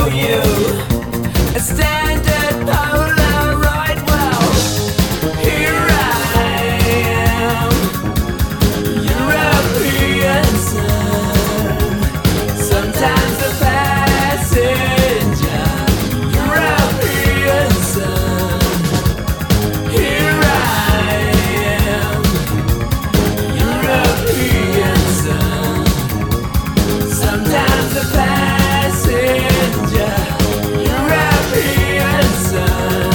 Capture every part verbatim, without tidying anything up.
you. A standard Polaroid. Well, here I am, European sun. Sometimes the passenger, European sun. Here I am, European sun. Sometimes the passenger, European sun.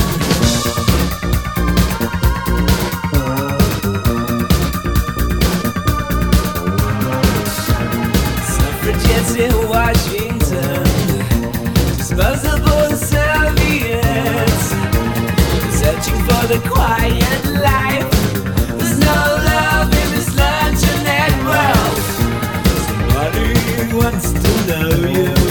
Suffragettes in Washington, disposable serviettes, searching for the quiet life. There's no love in this luncheonette world. Somebody wants to know you.